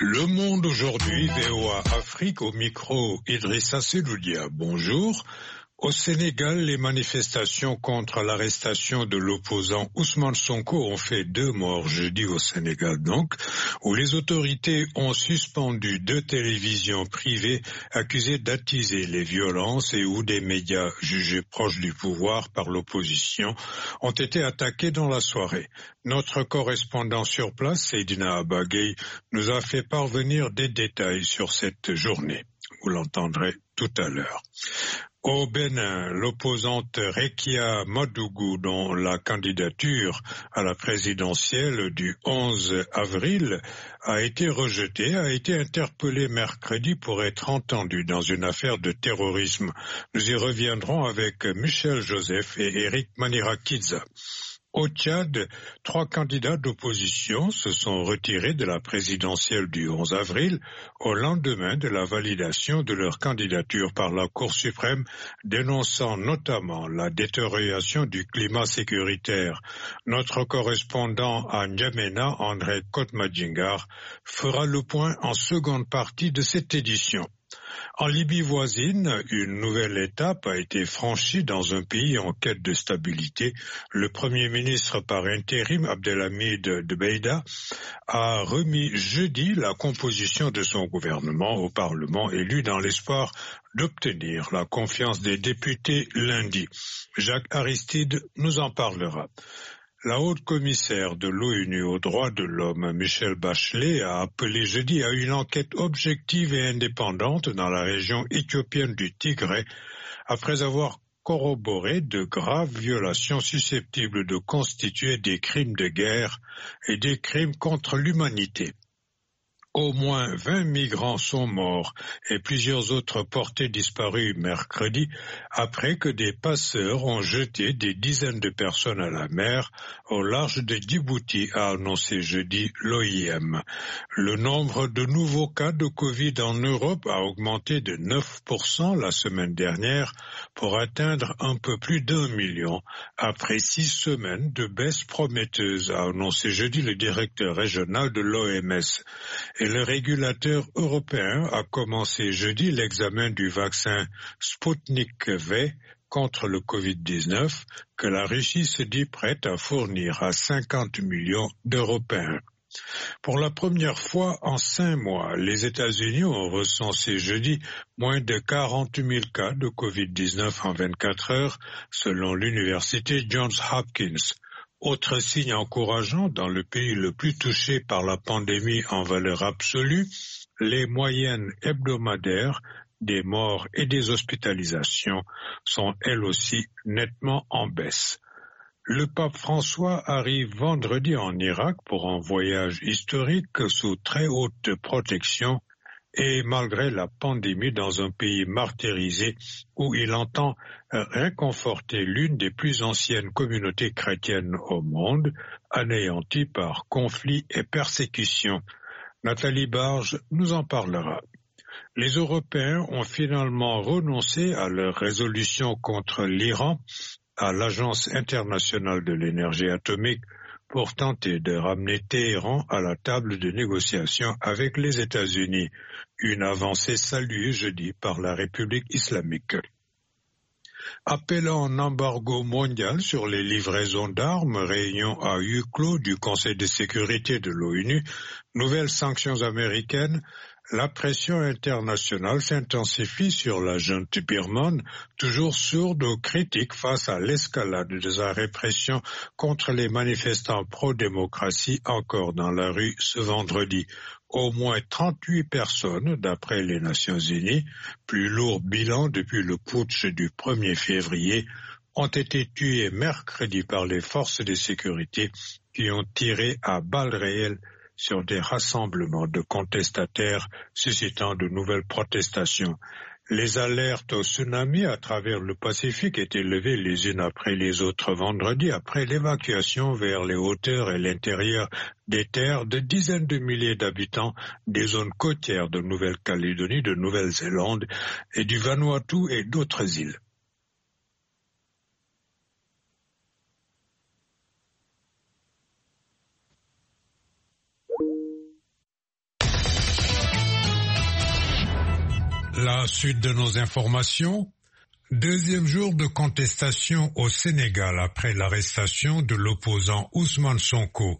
Le Monde aujourd'hui, VOA Afrique, au micro Idrissa Seloudia. Bonjour. Au Sénégal, les manifestations contre l'arrestation de l'opposant Ousmane Sonko ont fait 2 morts jeudi au Sénégal donc, où les autorités ont suspendu 2 télévisions privées accusées d'attiser les violences et où des médias jugés proches du pouvoir par l'opposition ont été attaqués dans la soirée. Notre correspondant sur place, Seydina Abagay, nous a fait parvenir des détails sur cette journée. Vous l'entendrez tout à l'heure. Au Bénin, l'opposante Rekia Madougou, dont la candidature à la présidentielle du 11 avril a été rejetée, a été interpellée mercredi pour être entendue dans une affaire de terrorisme. Nous y reviendrons avec Michel Joseph et Eric Manirakidza. Au Tchad, 3 candidats d'opposition se sont retirés de la présidentielle du 11 avril au lendemain de la validation de leur candidature par la Cour suprême, dénonçant notamment la détérioration du climat sécuritaire. Notre correspondant à N'Djamena, André Kotmadjingar, fera le point en seconde partie de cette édition. En Libye voisine, une nouvelle étape a été franchie dans un pays en quête de stabilité. Le Premier ministre par intérim, Abdelhamid Dbeibeh, a remis jeudi la composition de son gouvernement au Parlement élu dans l'espoir d'obtenir la confiance des députés lundi. Jacques Aristide nous en parlera. La haute commissaire de l'ONU aux droits de l'homme, Michelle Bachelet, a appelé jeudi à une enquête objective et indépendante dans la région éthiopienne du Tigré, après avoir corroboré de graves violations susceptibles de constituer des crimes de guerre et des crimes contre l'humanité. Au moins 20 migrants sont morts et plusieurs autres portés disparus mercredi après que des passeurs ont jeté des dizaines de personnes à la mer au large de Djibouti, a annoncé jeudi l'OIM. Le nombre de nouveaux cas de Covid en Europe a augmenté de 9% la semaine dernière pour atteindre un peu plus d'1 million après 6 semaines de baisse prometteuse, a annoncé jeudi le directeur régional de l'OMS. Et le régulateur européen a commencé jeudi l'examen du vaccin Sputnik V contre le Covid-19 que la Russie se dit prête à fournir à 50 millions d'Européens. Pour la première fois en 5 mois, les États-Unis ont recensé jeudi moins de 40 000 cas de Covid-19 en 24 heures, selon l'université Johns Hopkins. Autre signe encourageant dans le pays le plus touché par la pandémie en valeur absolue, les moyennes hebdomadaires des morts et des hospitalisations sont elles aussi nettement en baisse. Le pape François arrive vendredi en Irak pour un voyage historique sous très haute protection et malgré la pandémie dans un pays martyrisé où il entend réconforter l'une des plus anciennes communautés chrétiennes au monde, anéantie par conflits et persécutions. Nathalie Barge nous en parlera. Les Européens ont finalement renoncé à leur résolution contre l'Iran, à l'Agence internationale de l'énergie atomique, pour tenter de ramener Téhéran à la table de négociation avec les États-Unis, une avancée saluée jeudi par la République islamique. Appelant un embargo mondial sur les livraisons d'armes, réunion à huis clos du Conseil de sécurité de l'ONU, nouvelles sanctions américaines, la pression internationale s'intensifie sur la junte birmane, toujours sourde aux critiques face à l'escalade de la répression contre les manifestants pro-démocratie encore dans la rue ce vendredi. Au moins 38 personnes, d'après les Nations Unies, plus lourd bilan depuis le putsch du 1er février, ont été tuées mercredi par les forces de sécurité qui ont tiré à balles réelles sur des rassemblements de contestataires suscitant de nouvelles protestations. Les alertes au tsunami à travers le Pacifique étaient levées les unes après les autres vendredi après l'évacuation vers les hauteurs et l'intérieur des terres de dizaines de milliers d'habitants des zones côtières de Nouvelle-Calédonie, de Nouvelle-Zélande et du Vanuatu et d'autres îles. La suite de nos informations. Deuxième jour de contestation au Sénégal après l'arrestation de l'opposant Ousmane Sonko.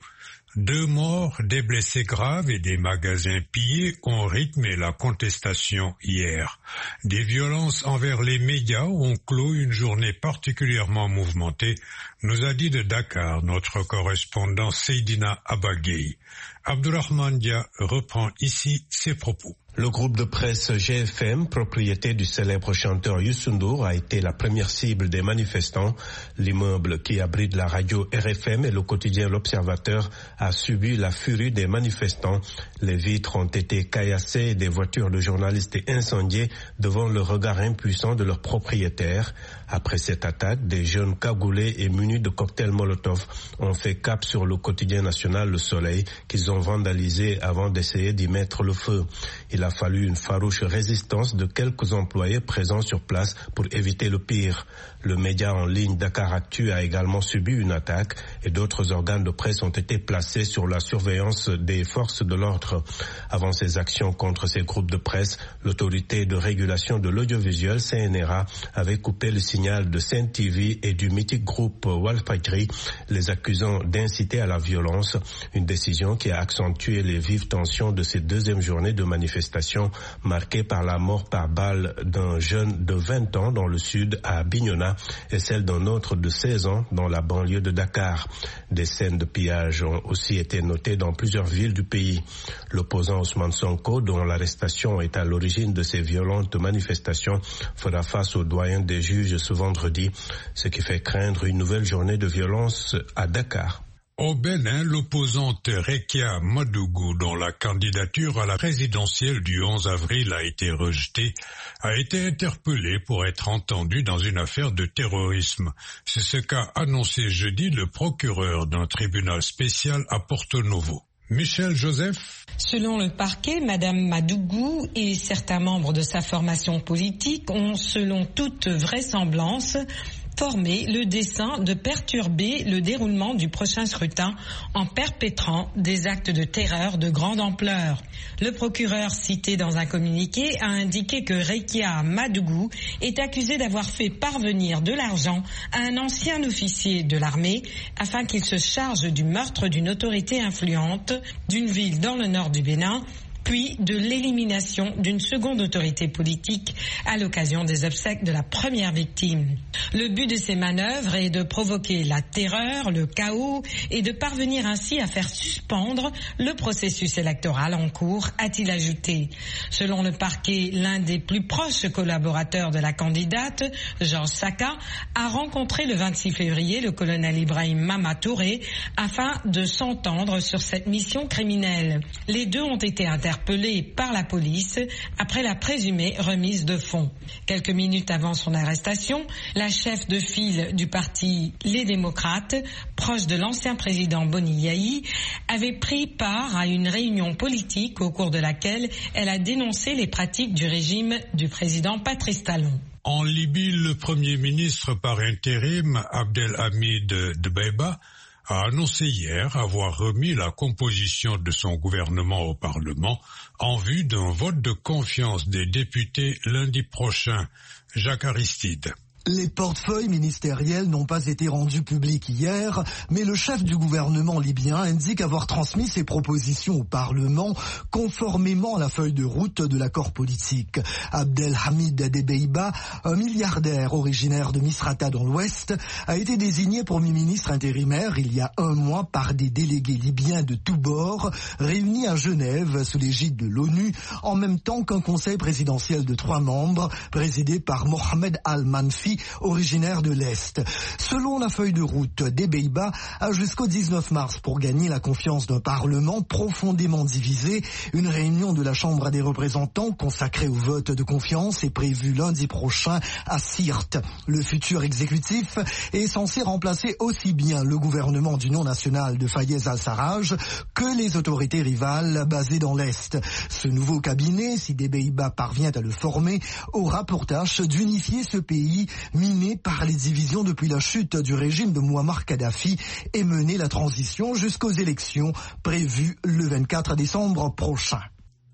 2 morts, des blessés graves et des magasins pillés ont rythmé la contestation hier. Des violences envers les médias ont clos une journée particulièrement mouvementée, nous a dit de Dakar notre correspondant Seydina Abagay. Abdourahmane Dia reprend ici ses propos. Le groupe de presse GFM, propriété du célèbre chanteur Youssou N'Dour, a été la première cible des manifestants. L'immeuble qui abrite la radio RFM et le quotidien L'Observateur a subi la furie des manifestants. Les vitres ont été caillassées et des voitures de journalistes incendiées devant le regard impuissant de leurs propriétaires. Après cette attaque, des jeunes cagoulés et munis de cocktails Molotov ont fait cap sur le quotidien national Le Soleil qu'ils ont vandalisé avant d'essayer d'y mettre le feu. Il a fallu une farouche résistance de quelques employés présents sur place pour éviter le pire. Le média en ligne Dakaractu a également subi une attaque et d'autres organes de presse ont été placés sur la surveillance des forces de l'ordre. Avant ces actions contre ces groupes de presse, l'autorité de régulation de l'audiovisuel CNRA avait coupé le signal de Sen TV et du mythique groupe Walfadjri, les accusant d'inciter à la violence, une décision qui a accentué les vives tensions de ces deuxièmes journées de manifestation marquée par la mort par balle d'un jeune de 20 ans dans le sud à Bignona et celle d'un autre de 16 ans dans la banlieue de Dakar. Des scènes de pillage ont aussi été notées dans plusieurs villes du pays. L'opposant Ousmane Sonko, dont l'arrestation est à l'origine de ces violentes manifestations, fera face au doyen des juges ce vendredi, ce qui fait craindre une nouvelle journée de violence à Dakar. Au Bénin, l'opposante Rekia Madougou, dont la candidature à la présidentielle du 11 avril a été rejetée, a été interpellée pour être entendue dans une affaire de terrorisme. C'est ce qu'a annoncé jeudi le procureur d'un tribunal spécial à Porto Novo. Michel Joseph. Selon le parquet, Madame Madougou et certains membres de sa formation politique ont, selon toute vraisemblance, formé le dessein de perturber le déroulement du prochain scrutin en perpétrant des actes de terreur de grande ampleur. Le procureur cité dans un communiqué a indiqué que Rekia Madougou est accusé d'avoir fait parvenir de l'argent à un ancien officier de l'armée afin qu'il se charge du meurtre d'une autorité influente d'une ville dans le nord du Bénin, puis de l'élimination d'une seconde autorité politique à l'occasion des obsèques de la première victime. Le but de ces manœuvres est de provoquer la terreur, le chaos et de parvenir ainsi à faire suspendre le processus électoral en cours, a-t-il ajouté. Selon le parquet, l'un des plus proches collaborateurs de la candidate, Georges Saka, a rencontré le 26 février le colonel Ibrahim Mama Touré afin de s'entendre sur cette mission criminelle. Les deux ont été interpellés par la police après la présumée remise de fonds. Quelques minutes avant son arrestation, la chef de file du parti Les Démocrates, proche de l'ancien président Boni Yayi, avait pris part à une réunion politique au cours de laquelle elle a dénoncé les pratiques du régime du président Patrice Talon. En Libye, le Premier ministre par intérim, Abdelhamid Dbeibah, a annoncé hier avoir remis la composition de son gouvernement au Parlement en vue d'un vote de confiance des députés lundi prochain. Jacques Aristide. Les portefeuilles ministériels n'ont pas été rendus publics hier, mais le chef du gouvernement libyen indique avoir transmis ses propositions au Parlement conformément à la feuille de route de l'accord politique. Abdelhamid Dbeibah, un milliardaire originaire de Misrata dans l'Ouest, a été désigné Premier ministre intérimaire il y a un mois par des délégués libyens de tous bords réunis à Genève sous l'égide de l'ONU, en même temps qu'un conseil présidentiel de 3 membres présidé par Mohamed Al-Manfi, originaire de l'Est. Selon la feuille de route, Dbeibah a jusqu'au 19 mars pour gagner la confiance d'un Parlement profondément divisé. Une réunion de la Chambre des représentants consacrée au vote de confiance est prévue lundi prochain à Sirte. Le futur exécutif est censé remplacer aussi bien le gouvernement d'union nationale de Fayez al-Sarraj que les autorités rivales basées dans l'Est. Ce nouveau cabinet, si Dbeibah parvient à le former, aura pour tâche d'unifier ce pays miné par les divisions depuis la chute du régime de Mouammar Kadhafi et mener la transition jusqu'aux élections prévues le 24 décembre prochain.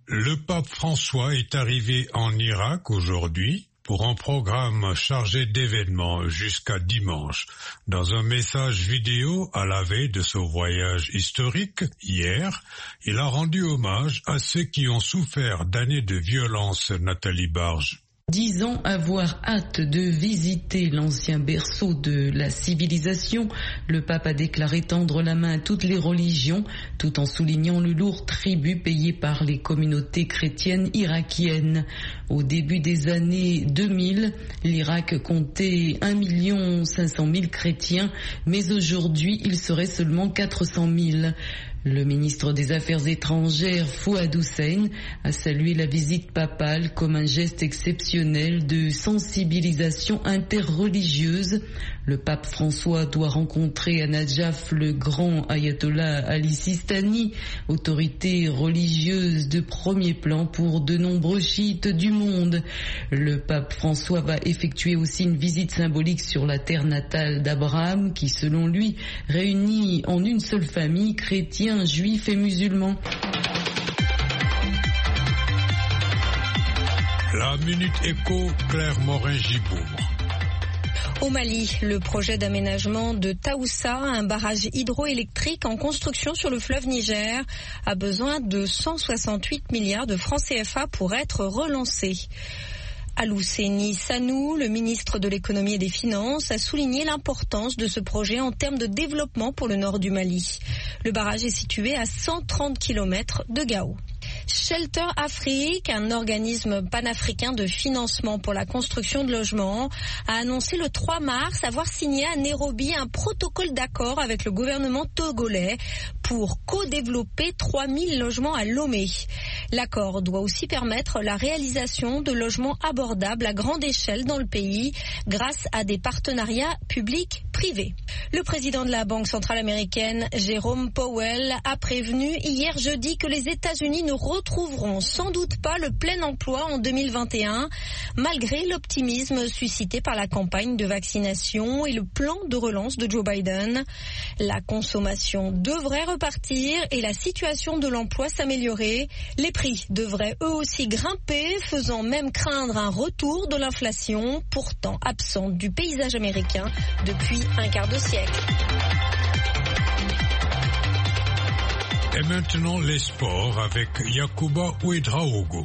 Le pape François est arrivé en Irak aujourd'hui pour un programme chargé d'événements jusqu'à dimanche. Dans un message vidéo à la veille de ce voyage historique, hier, il a rendu hommage à ceux qui ont souffert d'années de violence. Nathalie Barge. Disant avoir hâte de visiter l'ancien berceau de la civilisation, le pape a déclaré tendre la main à toutes les religions, tout en soulignant le lourd tribut payé par les communautés chrétiennes irakiennes. Au début des années 2000, l'Irak comptait 1 500 000 chrétiens, mais aujourd'hui, il serait seulement 400 000. Le ministre des Affaires étrangères, Fouad Hussein, a salué la visite papale comme un geste exceptionnel de sensibilisation interreligieuse. Le pape François doit rencontrer à Nadjaf le grand ayatollah Ali Sistani, autorité religieuse de premier plan pour de nombreux chiites du monde. Le pape François va effectuer aussi une visite symbolique sur la terre natale d'Abraham, qui selon lui réunit en une seule famille chrétiens, juifs et musulmans. La Minute Éco, Claire Morin-Gibourg. Au Mali, le projet d'aménagement de Taoussa, un barrage hydroélectrique en construction sur le fleuve Niger, a besoin de 168 milliards de francs CFA pour être relancé. Alouseni Sanou, le ministre de l'économie et des finances, a souligné l'importance de ce projet en termes de développement pour le nord du Mali. Le barrage est situé à 130 km de Gao. Shelter Afrique, un organisme panafricain de financement pour la construction de logements, a annoncé le 3 mars avoir signé à Nairobi un protocole d'accord avec le gouvernement togolais pour co-développer 3000 logements à Lomé. L'accord doit aussi permettre la réalisation de logements abordables à grande échelle dans le pays grâce à des partenariats publics-privés. Le président de la Banque centrale américaine, Jérôme Powell, a prévenu hier jeudi que les États-Unis ne retrouveront sans doute pas le plein emploi en 2021, malgré l'optimisme suscité par la campagne de vaccination et le plan de relance de Joe Biden. La consommation devrait repartir et la situation de l'emploi s'améliorer. Les prix devraient eux aussi grimper, faisant même craindre un retour de l'inflation, pourtant absente du paysage américain depuis un quart de siècle. Et maintenant les sports avec Yacouba Ouedraogo.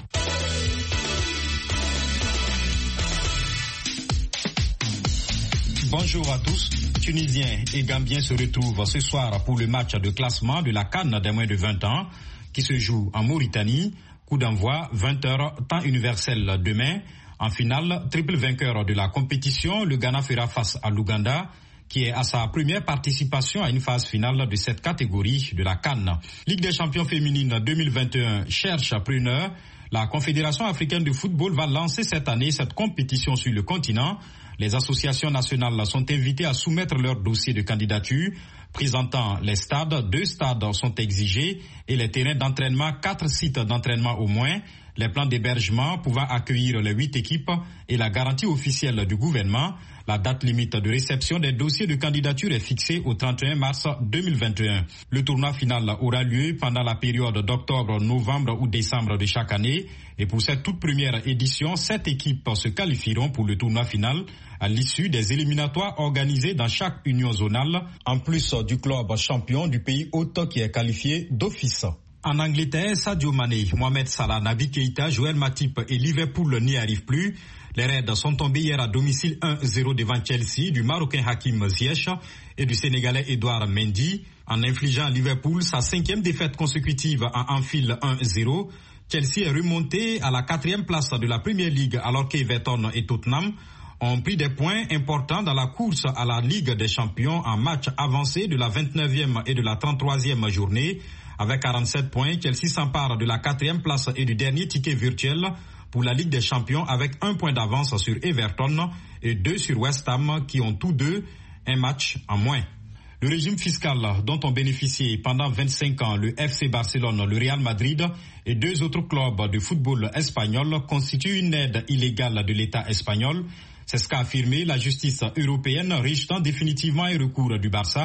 Bonjour à tous. Tunisiens et Gambiens se retrouvent ce soir pour le match de classement de la CAN des moins de 20 ans qui se joue en Mauritanie. Coup d'envoi 20h temps universel demain. En finale, triple vainqueur de la compétition, le Ghana fera face à l'Ouganda, qui est à sa première participation à une phase finale de cette catégorie de la CAN. Ligue des champions féminines 2021 cherche preneur. La Confédération africaine de football va lancer cette année cette compétition sur le continent. Les associations nationales sont invitées à soumettre leur dossier de candidature. Présentant les stades, 2 stades sont exigés et les terrains d'entraînement, 4 sites d'entraînement au moins. Les plans d'hébergement pouvant accueillir les 8 équipes et la garantie officielle du gouvernement. La date limite de réception des dossiers de candidature est fixée au 31 mars 2021. Le tournoi final aura lieu pendant la période d'octobre, novembre ou décembre de chaque année. Et pour cette toute première édition, 7 équipes se qualifieront pour le tournoi final à l'issue des éliminatoires organisés dans chaque union zonale, en plus du club champion du pays hôte qui est qualifié d'office. En Angleterre, Sadio Mané, Mohamed Salah, Naby Keïta, Joël Matip et Liverpool n'y arrivent plus. Les Reds sont tombés hier à domicile 1-0 devant Chelsea du Marocain Hakim Ziyech et du Sénégalais Edouard Mendy. En infligeant à Liverpool sa 5e défaite consécutive à Anfield 1-0, Chelsea est remonté à la 4e place de la Premier League alors qu'Everton et Tottenham ont pris des points importants dans la course à la Ligue des Champions en match avancé de la 29e et de la 33e journée. Avec 47 points, Chelsea s'empare de la 4e place et du dernier ticket virtuel pour la Ligue des Champions avec 1 point d'avance sur Everton et 2 sur West Ham qui ont tous deux un match en moins. Le régime fiscal dont ont bénéficié pendant 25 ans le FC Barcelone, le Real Madrid et 2 autres clubs de football espagnols constitue une aide illégale de l'État espagnol. C'est ce qu'a affirmé la justice européenne rejetant définitivement un recours du Barça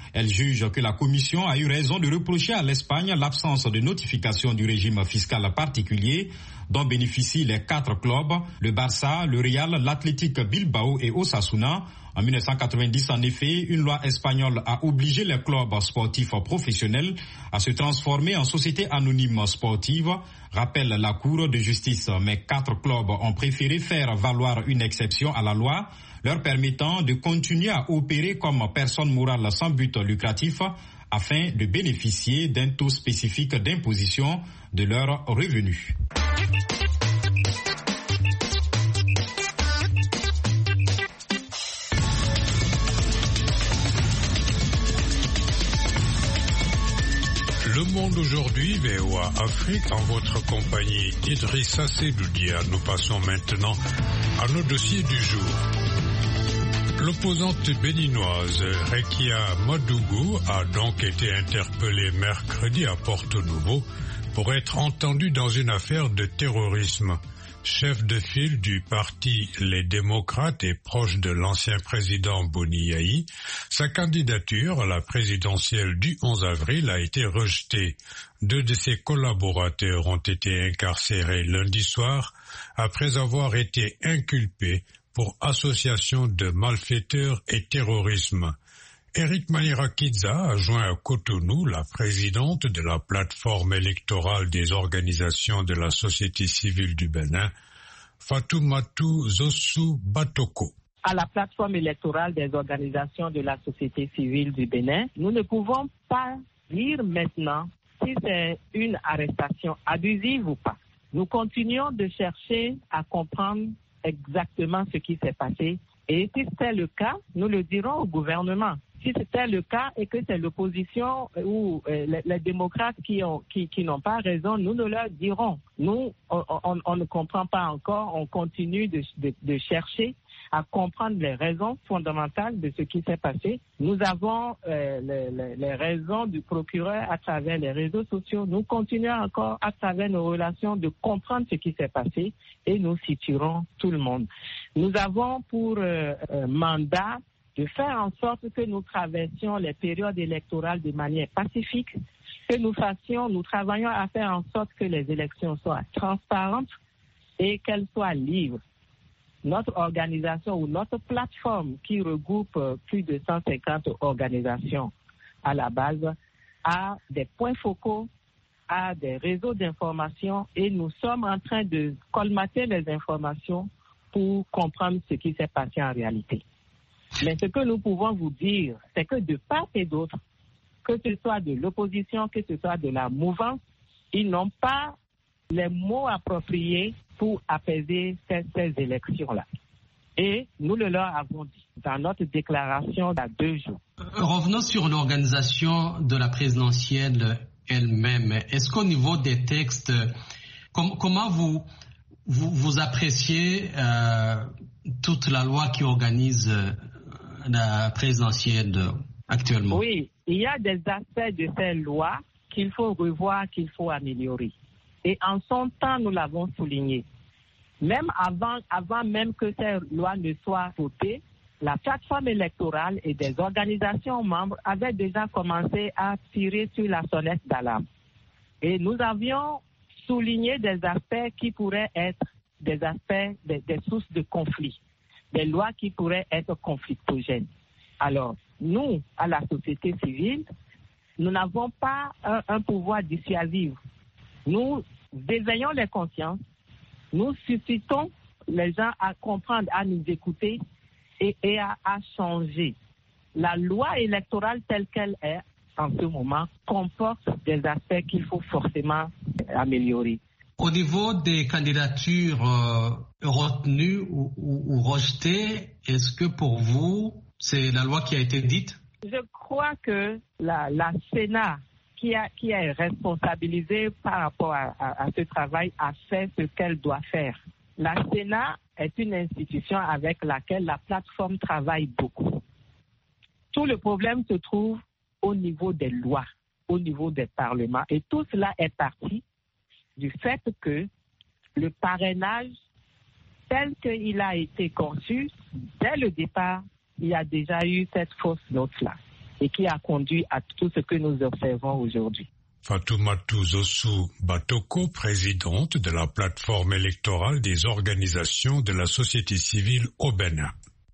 Elle juge que la Commission a eu raison de reprocher à l'Espagne l'absence de notification du régime fiscal particulier dont bénéficient les 4 clubs, le Barça, le Real, l'Athletic Bilbao et Osasuna. En 1990, en effet, une loi espagnole a obligé les clubs sportifs professionnels à se transformer en sociétés anonymes sportives, rappelle la Cour de justice. Mais 4 clubs ont préféré faire valoir une exception à la loi, leur permettant de continuer à opérer comme personnes morales sans but lucratif afin de bénéficier d'un taux spécifique d'imposition de leurs revenus. Le Monde aujourd'hui, VOA Afrique, en votre compagnie Idrissa Sedoudia. Nous passons maintenant à nos dossiers du jour. L'opposante béninoise Rekia Madougou a donc été interpellée mercredi à Porto Novo pour être entendue dans une affaire de terrorisme. Chef de file du parti Les Démocrates et proche de l'ancien président Boni Yayi, sa candidature à la présidentielle du 11 avril a été rejetée. 2 de ses collaborateurs ont été incarcérés lundi soir après avoir été inculpés pour association de malfaiteurs et terrorisme. Eric Manirakidza a joint à Cotonou la présidente de la plateforme électorale des organisations de la société civile du Bénin, Fatoumata Zossou Batoko. À la plateforme électorale des organisations de la société civile du Bénin, nous ne pouvons pas dire maintenant si c'est une arrestation abusive ou pas. Nous continuons de chercher à comprendre exactement ce qui s'est passé et si c'est le cas, nous le dirons au gouvernement. Si c'était le cas et que c'est l'opposition ou les démocrates qui n'ont pas raison, nous ne leur dirons. Nous, on ne comprend pas encore, on continue de chercher à comprendre les raisons fondamentales de ce qui s'est passé. Nous avons les raisons du procureur à travers les réseaux sociaux. Nous continuons encore à travers nos relations de comprendre ce qui s'est passé et nous situerons tout le monde. Nous avons pour mandat de faire en sorte que nous traversions les périodes électorales de manière pacifique, que nous travaillions à faire en sorte que les élections soient transparentes et qu'elles soient libres. Notre organisation ou notre plateforme qui regroupe plus de 150 organisations à la base a des points focaux, a des réseaux d'information et nous sommes en train de colmater les informations pour comprendre ce qui s'est passé en réalité. Mais ce que nous pouvons vous dire, c'est que de part et d'autre, que ce soit de l'opposition, que ce soit de la mouvance, ils n'ont pas les mots appropriés pour apaiser ces élections-là. Et nous le leur avons dit dans notre déclaration il y a 2 jours. Revenons sur l'organisation de la présidentielle elle-même. Est-ce qu'au niveau des textes, comment vous appréciez toute la loi qui organise la présidentielle actuellement? Oui, il y a des aspects de ces lois qu'il faut revoir, qu'il faut améliorer. Et en son temps, nous l'avons souligné. Même avant même que ces lois ne soient votées, la plateforme électorale et des organisations membres avaient déjà commencé à tirer sur la sonnette d'alarme. Et nous avions souligné des aspects qui pourraient être des aspects, des sources de conflit, des lois qui pourraient être conflictogènes. Alors, nous, à la société civile, nous n'avons pas un pouvoir dissuasif. Nous éveillons les consciences, nous suscitons les gens à comprendre, à nous écouter et à changer. La loi électorale telle qu'elle est en ce moment comporte des aspects qu'il faut forcément améliorer. Au niveau des candidatures retenues ou rejetées, est-ce que pour vous, c'est la loi qui a été dite? Je crois que la Sénat, qui est responsabilisée par rapport à ce travail, a fait ce qu'elle doit faire. La Sénat est une institution avec laquelle la plateforme travaille beaucoup. Tout le problème se trouve au niveau des lois, au niveau des parlements. Et tout cela est parti du fait que le parrainage, tel qu'il a été conçu, dès le départ, il y a déjà eu cette fausse note-là. et qui a conduit à tout ce que nous observons aujourd'hui. Fatoumata Zossou Batoko, présidente de la plateforme électorale des organisations de la société civile au Bénin.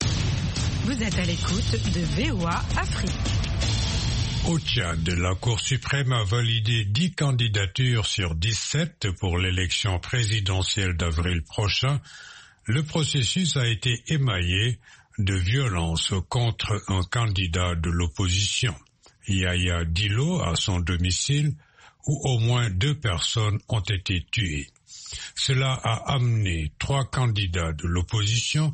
Vous êtes à l'écoute de VOA Afrique. Au Tchad, la Cour suprême a validé 10 candidatures sur 17 pour l'élection présidentielle d'avril prochain. Le processus a été émaillé de violences contre un candidat de l'opposition, Yaya Dillo, à son domicile, où au moins 2 personnes ont été tuées. Cela a amené 3 candidats de l'opposition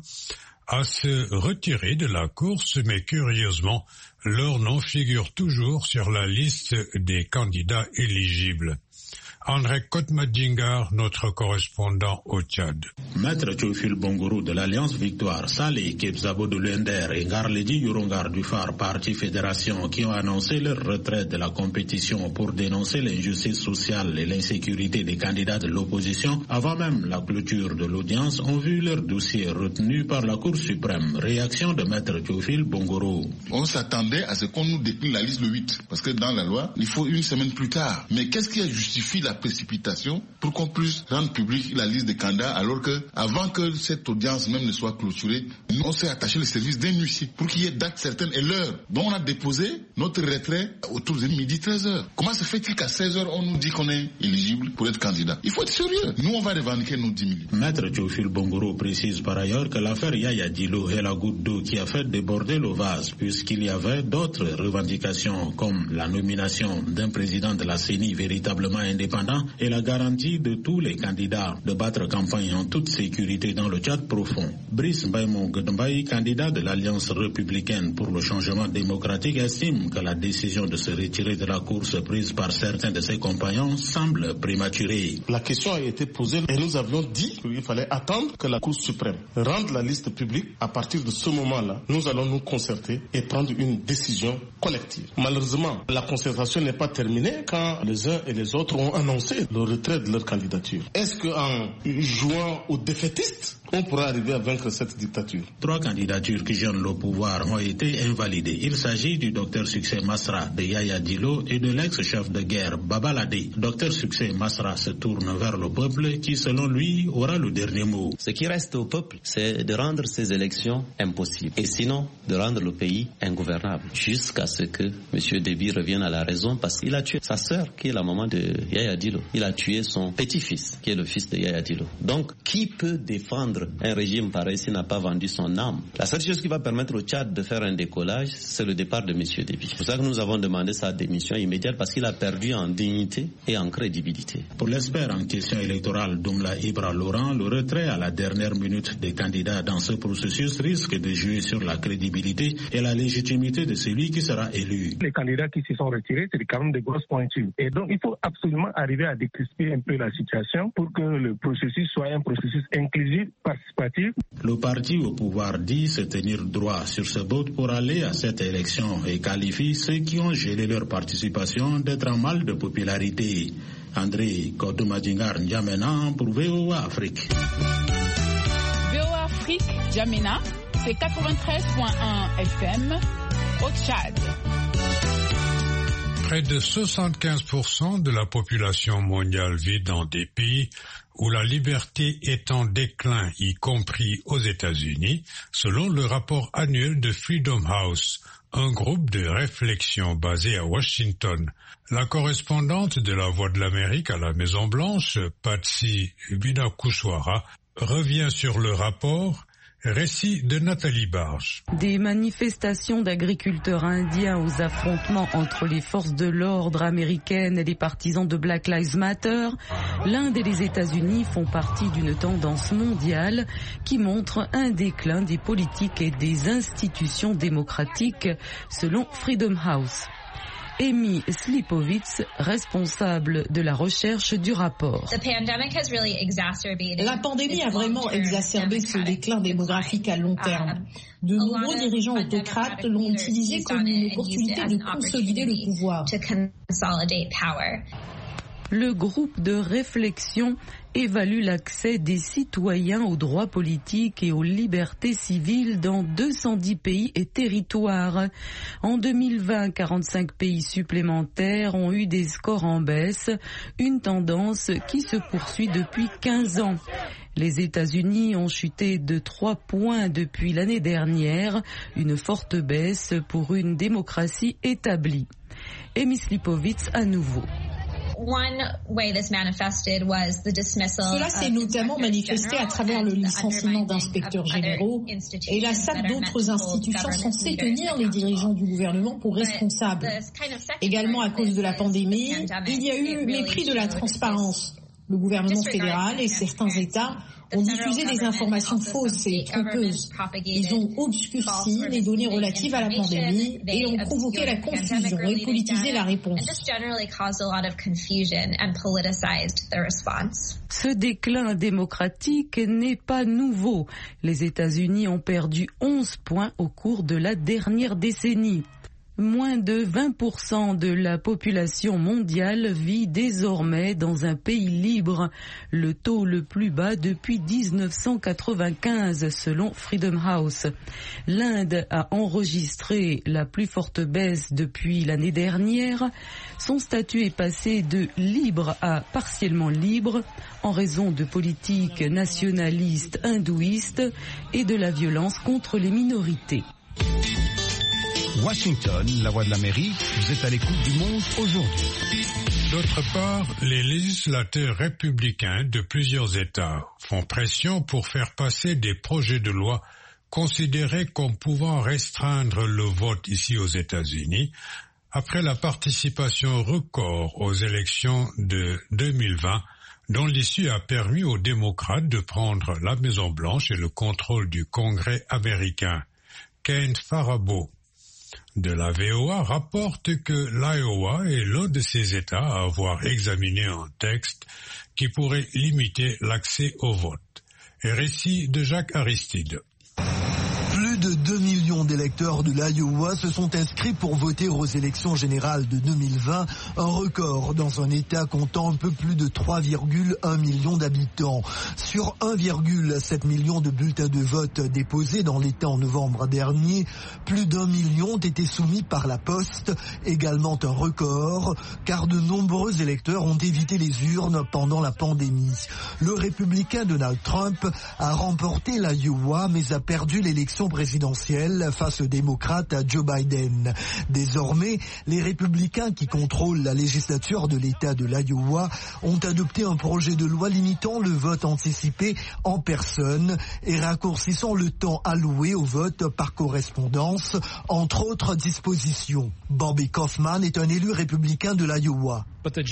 à se retirer de la course, mais curieusement, leur nom figure toujours sur la liste des candidats éligibles. André Kotmadingar, notre correspondant au Tchad. Maître Théophile Bongoro de l'Alliance Victoire, Saleh Kebzabo de l'Under et Ngarledi Yorongar du Phare Parti Fédération qui ont annoncé leur retraite de la compétition pour dénoncer l'injustice sociale et l'insécurité des candidats de l'opposition avant même la clôture de l'audience ont vu leur dossier retenu par la Cour suprême. Réaction de Maître Théophile Bongoro. On s'attendait à ce qu'on nous décline la liste le 8 parce que dans la loi, il faut une semaine plus tard. Mais qu'est-ce qui a justifié la précipitation pour qu'on puisse rendre public la liste des candidats alors que avant que cette audience même ne soit clôturée, nous on s'est attaché le service d'un huissier pour qu'il y ait date certaine et l'heure. Donc on a déposé notre retrait autour de midi 13h. Comment se fait-il qu'à 16h on nous dit qu'on est éligible pour être candidat? Il faut être sérieux. Nous on va revendiquer nos 10 millions. Maître Théophile Bongoro précise par ailleurs que l'affaire Yaya Dillo est la goutte d'eau qui a fait déborder le vase puisqu'il y avait d'autres revendications comme la nomination d'un président de la CENI véritablement indépendant et la garantie de tous les candidats de battre campagne en toute sécurité dans le Tchad profond. Brice Mbaïmon Godembaï, candidat de l'Alliance républicaine pour le changement démocratique, estime que la décision de se retirer de la course prise par certains de ses compagnons semble prématurée. La question a été posée et nous avions dit qu'il fallait attendre que la Cour suprême rende la liste publique. À partir de ce moment-là, nous allons nous concerter et prendre une décision collective. Malheureusement, la concertation n'est pas terminée quand les uns et les autres ont annoncé le retrait de leur candidature. Est-ce qu'en jouant aux défaitistes, on pourra arriver à vaincre cette dictature? 3 candidatures qui gênent le pouvoir ont été invalidées. Il s'agit du docteur Succès Masra de Yaya Dillo et de l'ex-chef de guerre Babalade. Docteur Succès Masra se tourne vers le peuple qui, selon lui, aura le dernier mot. Ce qui reste au peuple, c'est de rendre ces élections impossibles et sinon de rendre le pays ingouvernable jusqu'à ce que M. Déby revienne à la raison parce qu'il a tué sa sœur qui est la maman de Yaya Dillo. Il a tué son petit-fils qui est le fils de Yaya Dillo. Donc, qui peut défendre un régime pareil s'il n'a pas vendu son âme? La seule chose qui va permettre au Tchad de faire un décollage, c'est le départ de M. Déby. C'est pour ça que nous avons demandé sa démission immédiate parce qu'il a perdu en dignité et en crédibilité. Pour l'expert en question électorale Doumla Ibra Laurent, le retrait à la dernière minute des candidats dans ce processus risque de jouer sur la crédibilité et la légitimité de celui qui sera élu. Les candidats qui se sont retirés, c'est quand même des grosses pointures. Et donc il faut absolument arriver à décrisper un peu la situation pour que le processus soit un processus inclusif, participatif. Le parti au pouvoir dit se tenir droit sur ce vote pour aller à cette élection et qualifie ceux qui ont gelé leur participation d'être en mal de popularité. André Kodomadingar N'Djamena pour VOA Afrique. VOA Afrique, N'Djamena, c'est 93.1 FM au Tchad. Près de 75% de la population mondiale vit dans des pays où la liberté est en déclin, y compris aux États-Unis, selon le rapport annuel de Freedom House, un groupe de réflexion basé à Washington. La correspondante de la Voix de l'Amérique à la Maison-Blanche, Patsy Widakuswara, revient sur le rapport. Récit de Nathalie Barge. Des manifestations d'agriculteurs indiens aux affrontements entre les forces de l'ordre américaines et les partisans de Black Lives Matter, l'Inde et les États-Unis font partie d'une tendance mondiale qui montre un déclin des politiques et des institutions démocratiques, selon Freedom House. Amy Slipovitz, responsable de la recherche du rapport. La pandémie a vraiment exacerbé ce déclin démographique à long terme. De nombreux dirigeants autocrates l'ont utilisé comme une opportunité de consolider le pouvoir. Le groupe de réflexion évalue l'accès des citoyens aux droits politiques et aux libertés civiles dans 210 pays et territoires. En 2020, 45 pays supplémentaires ont eu des scores en baisse, une tendance qui se poursuit depuis 15 ans. Les États-Unis ont chuté de 3 points depuis l'année dernière, une forte baisse pour une démocratie établie. Amy Slipovitz à nouveau. Cela s'est notamment manifesté à travers le licenciement d'inspecteurs généraux et la SAP d'autres institutions censées tenir les dirigeants du gouvernement pour responsables. Également à cause de la pandémie, il y a eu mépris de la transparence. Le gouvernement fédéral et certains États ont diffusé des informations fausses et trompeuses. Ils ont obscurci les données relatives à la pandémie et ont provoqué la confusion et politisé la réponse. Ce déclin démocratique n'est pas nouveau. Les États-Unis ont perdu 11 points au cours de la dernière décennie. Moins de 20% de la population mondiale vit désormais dans un pays libre, le taux le plus bas depuis 1995 selon Freedom House. L'Inde a enregistré la plus forte baisse depuis l'année dernière. Son statut est passé de libre à partiellement libre en raison de politiques nationalistes hindouistes et de la violence contre les minorités. Washington, la voix de l'Amérique, vous êtes à l'écoute du monde aujourd'hui. D'autre part, les législateurs républicains de plusieurs États font pression pour faire passer des projets de loi considérés comme pouvant restreindre le vote ici aux États-Unis après la participation record aux élections de 2020 dont l'issue a permis aux démocrates de prendre la Maison-Blanche et le contrôle du Congrès américain. Kent Farabaugh de la VOA rapporte que l'Iowa est l'un de ces États à avoir examiné un texte qui pourrait limiter l'accès au vote. Et récit de Jacques Aristide. Plus de 2 millions d'électeurs de l'Iowa se sont inscrits pour voter aux élections générales de 2020, un record dans un État comptant un peu plus de 3,1 millions d'habitants. Sur 1,7 million de bulletins de vote déposés dans l'État en novembre dernier, plus d'1 million ont été soumis par la poste, également un record, car de nombreux électeurs ont évité les urnes pendant la pandémie. Le républicain Donald Trump a remporté l'Iowa, mais a perdu l'élection présidentielle face au démocrate Joe Biden. Désormais, les républicains qui contrôlent la législature de l'État de l'Iowa ont adopté un projet de loi limitant le vote anticipé en personne et raccourcissant le temps alloué au vote par correspondance, entre autres dispositions. Bobby Kaufman est un élu républicain de l'Iowa.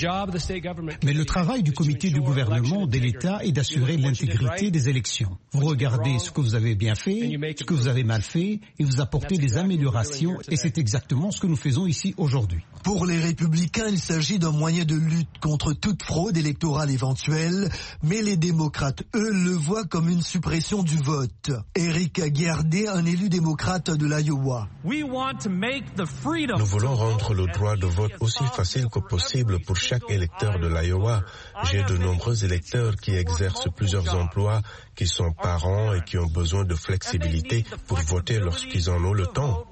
Mais le travail du comité du gouvernement de l'État est d'assurer l'intégrité des élections. Vous regardez ce que vous avez bien fait, ce que vous avez mal fait, et vous apportez des améliorations, et c'est exactement ce que nous faisons ici aujourd'hui. Pour les républicains, il s'agit d'un moyen de lutte contre toute fraude électorale éventuelle, mais les démocrates, eux, le voient comme une suppression du vote. Eric Guerdet, un élu démocrate de l'Iowa. Nous voulons rendre le droit de vote aussi facile que possible pour chaque électeur de l'Iowa. J'ai de nombreux électeurs qui exercent plusieurs emplois, qui sont parents et qui ont besoin de flexibilité pour voter lorsqu'ils en ont le temps.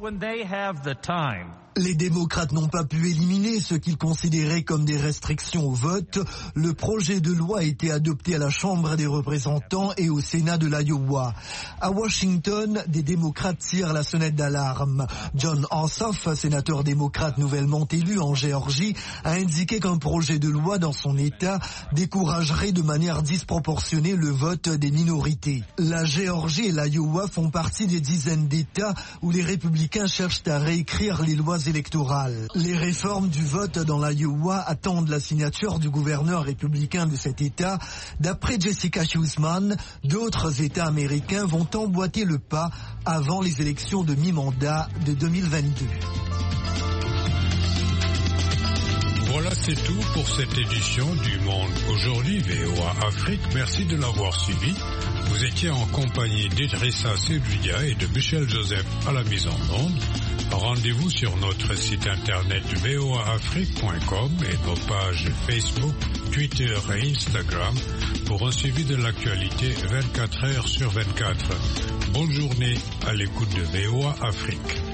Les démocrates n'ont pas pu éliminer ce qu'ils considéraient comme des restrictions au vote. Le projet de loi a été adopté à la Chambre des représentants et au Sénat de l'Iowa. À Washington, des démocrates tirent la sonnette d'alarme. John Ossoff, sénateur démocrate nouvellement élu en Géorgie, a indiqué qu'un projet de loi dans son État découragerait de manière disproportionnée le vote des minorités. La Géorgie et l'Iowa font partie des dizaines d'États où les républicains cherchent à réécrire les lois électorales. Les réformes du vote dans l'Iowa attendent la signature du gouverneur républicain de cet État. D'après Jessica Huseman, d'autres États américains vont emboîter le pas avant les élections de mi-mandat de 2022. Voilà, c'est tout pour cette édition du Monde Aujourd'hui, VOA Afrique. Merci de l'avoir suivi. Vous étiez en compagnie d'Idrissa Seloudia et de Michel Joseph à la mise en onde. Rendez-vous sur notre site internet voaafrique.com et nos pages Facebook, Twitter et Instagram pour un suivi de l'actualité 24 heures sur 24. Bonne journée à l'écoute de VOA Afrique.